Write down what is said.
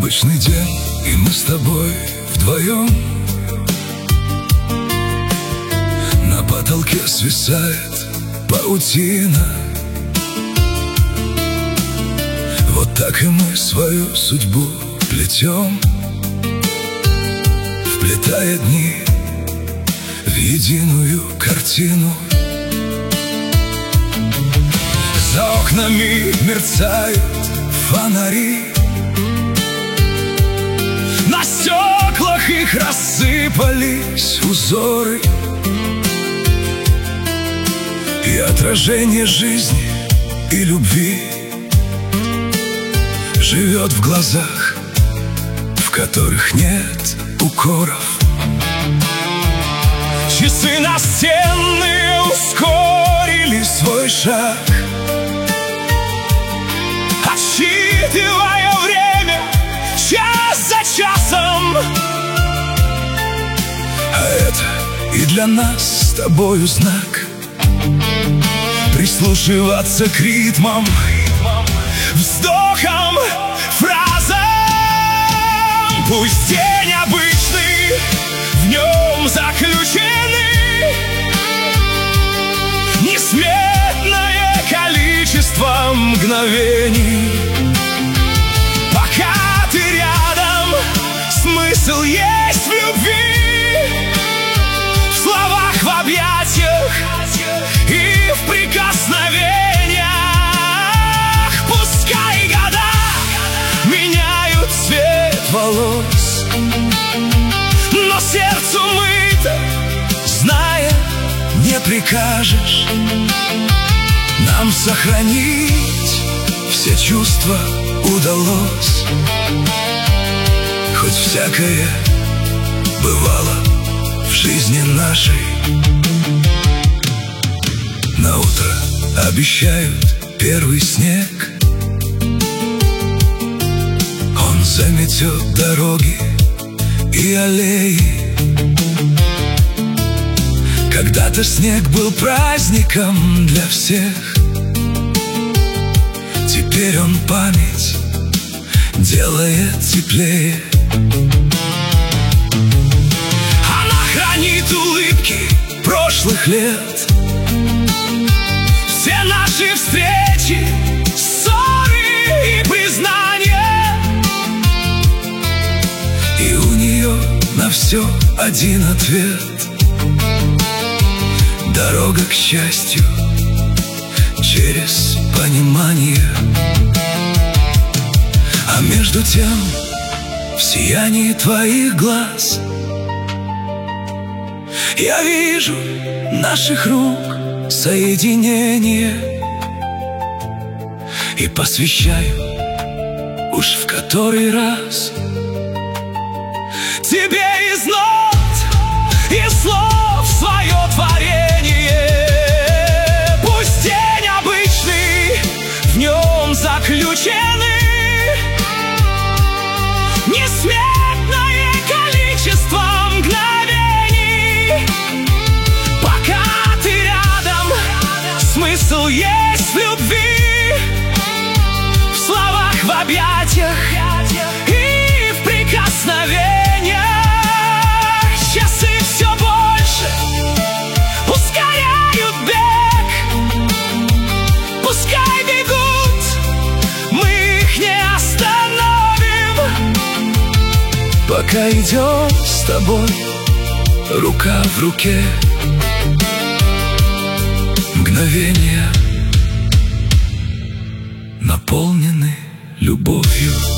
Обычный день, и мы с тобой вдвоем. На потолке свисает паутина. Вот так и мы свою судьбу плетем, вплетая дни в единую картину. За окнами мерцают фонари, на стеклах их рассыпались узоры, и отражение жизни и любви живет в глазах, в которых нет укоров. Часы настенные ускорили свой шаг, отсчитывая время час за часом. А это и для нас с тобою знак прислушиваться к ритмам, вздохам, фразам. Пусть день обычный, в нем заключены несметное количество мгновений. Пока ты рядом, смысл есть в любви, в словах, в объятиях и в прикосновениях. Пускай года меняют цвет волос, но сердцу мыто, зная, не прикажешь нам сохранить все чувства удалось. Хоть всякое бывало в жизни нашей. На утро обещают первый снег, он заметет дороги и аллеи. Когда-то снег был праздником для всех, теперь он память делает теплее. Она хранит улыбки прошлых лет, все наши встречи, ссоры и признания. И у нее на все один ответ: дорога к счастью через понимание. А между тем, в сиянии твоих глаз я вижу наших рук соединение и посвящаю уж в который раз тебе из нот и слов свое творение. Пусть день обычный, в нем заключены несметное количество мгновений. Пока ты рядом, смысл есть в любви, в словах, в объятиях и в прикосновениях. Часы все больше ускоряют бег, пускай бегут, мы их не остановим. Пока идем с тобой рука в руке, мгновения наполнены любовью.